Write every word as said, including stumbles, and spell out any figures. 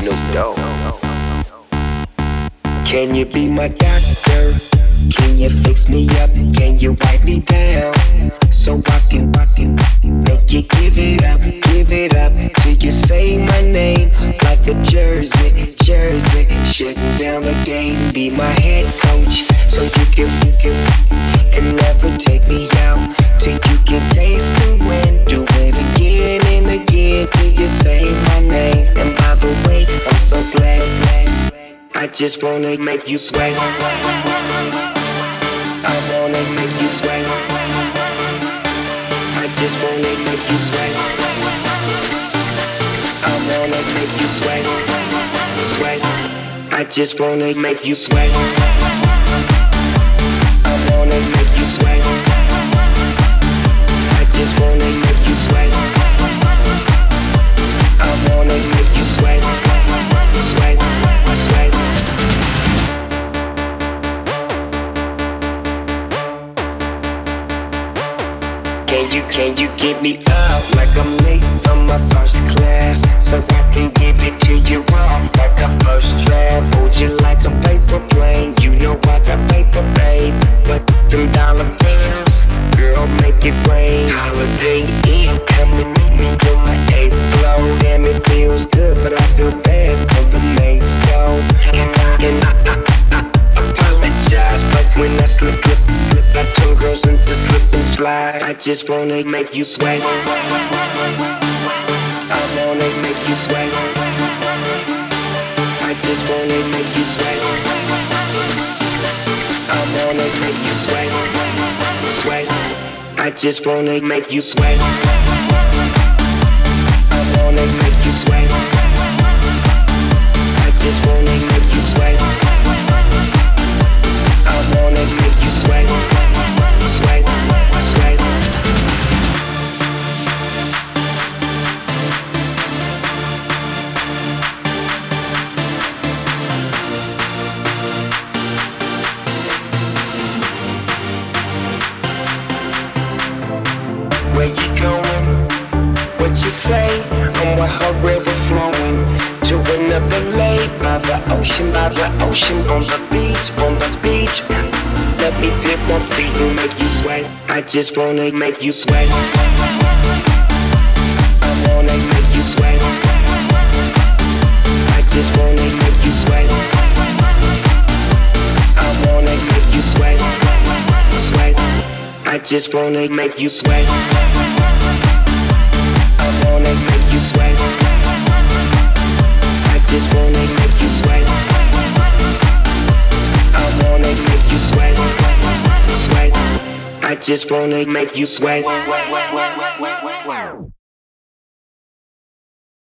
Snoop Dogg. Can you be my doctor? Can you fix me up? Can you wipe me down? So I can, I can make you give it up, give it up till you say my name like a jersey, jersey. Shutting down the game, be my head coach, so you can, you can, and never take me out till you can taste the wind. Do it again and again till you say my name. And by the way, I'm so glad, glad. I just wanna make you sweat. I wanna make you sweat. I just wanna make you sweat. I wanna make you sweat. Sweat. I just wanna make you sweat. I wanna make you sweat. I just wanna make you sweat. I wanna make you sweat. Sweat. Sweat. Can you, can you give me up like I'm late from my first class, so I can give it to you off like a first draft? Hold you like a paper plane, you know I got paper, babe. But them dollar bills, girl, make it rain. Holiday Inn, come and meet me on my eighth floor. Damn, it feels good, but I feel bad for the mates, though. And I, and I, I, I, I apologize, but when I slip, slip, slip, I turn girls into slip and slide. I just wanna make you sweat. I wanna make you sweat. I just wanna make you sweat. I wanna make you sweat. Sweat. I just wanna make you sweat. I wanna make you sweat. I just wanna make you sweat. I wanna make you sweat. Sweat. Sweat. Where you going? What you say? I'm with her river flowing to another lake by the ocean, by the ocean, on the beach, on the beach. Let me dip my feet and make you sweat. I just wanna make you sweat. I wanna make you sweat. I just wanna make you sweat. I wanna make you sweat. Sweat. I just wanna make you sweat. I wanna make you sweat. I just wanna make you sweat. I wanna make you sweat. Sweat. I just wanna make you sweat.